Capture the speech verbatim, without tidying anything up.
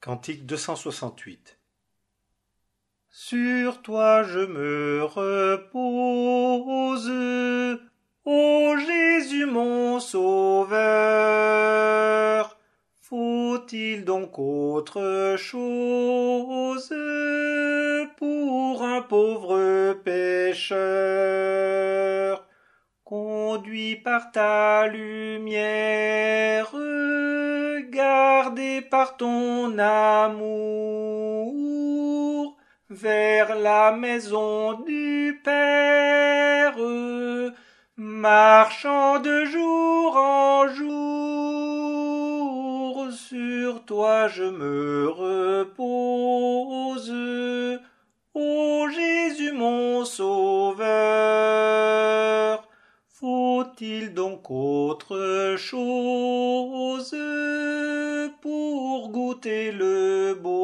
Cantique deux cent soixante-huit. Sur toi je me repose, ô Jésus mon sauveur. Faut-il donc autre chose pour un pauvre pécheur? Conduit par ta lumière, gardé par ton amour, vers la maison du Père, marchant de jour en jour. Sur toi je me repose, ô Jésus mon sauveur. Faut-il donc autre chose pour goûter le beau